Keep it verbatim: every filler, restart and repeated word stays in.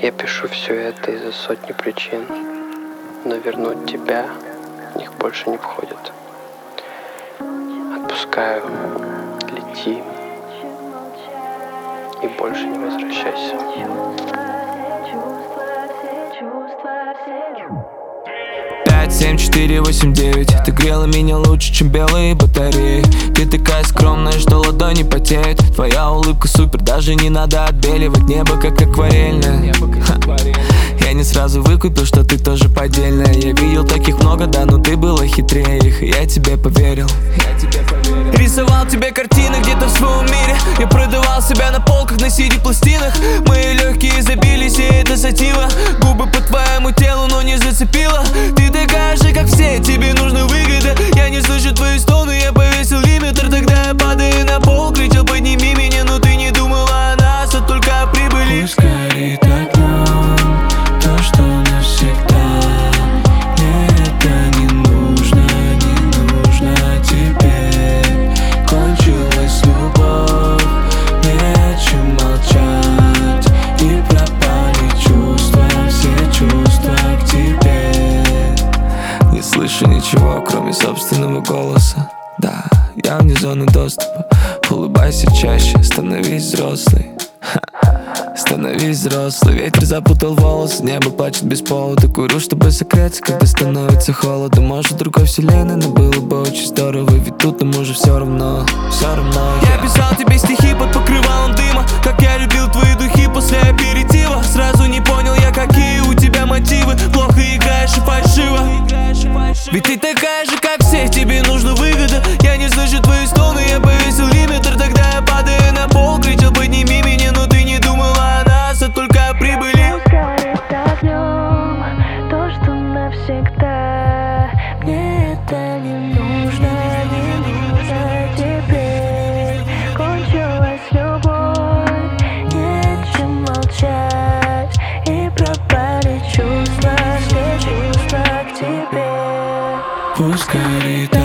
Я пишу все это из-за сотни причин, но вернуть тебя в них больше не входит. Отпускаю, лети и больше не возвращайся. пять, семь, четыре, восемь, девять. Ты грела меня лучше, чем белые батареи. Ты такая скромная, что ладони потеют. Твоя улыбка супер, даже не надо отбеливать. Небо как акварельное. Я не сразу выкупил, что ты тоже поддельная. Я видел таких много, да, но ты была хитрее их, и я тебе поверил. Рисовал тебе картины где-то в своем мире. Я продавал себя на полках, на си ди-пластинах. Мои легкие забились, и это сатива. Губы по твоему телу, но не зацепила. Ты такая же, как все, тебе нужна выгода. Я не слышу твои стоны, я повесил лимитер. Тогда я падаю на пол, кричал: подними меня. Но ты не думала о нас, а только о прибыли. Пусть горит огнем то, что навсегда. Мне это не нужно, не нужно теперь. Кончилась любовь, нечем молчать. И пропали чувства, все чувства к тебе. Не слышу ничего, кроме собственного голоса. Да, я вне зоны доступа. Улыбайся чаще, становись взрослый. Становись взрослый. Ветер запутал волосы, небо плачет без повода. Курю, чтобы согреться, когда становится холодно. Может, в другой вселенной, но было бы очень здорово. Ведь тут нам уже все равно, все равно. Я писал тебе стихи под покрывалом дыма. Как я любил твои духи после аперитива. Сразу не понял я, какие у тебя мотивы. Плохо играешь и фальшиво. Ведь ты такая же, как все, тебе нужна выгода. Я не слышу твои стоны, я повесил лимитер. Тогда я падаю на пол, кричал: подними меня. Но ты не думала о нас, а только о прибыли. Горит огнем то, что навсегда. Мне это не нужно, не нужно теперь. Кончилась любовь, нечем молчать. И пропали чувства, все чувства к тебе. Пусть горит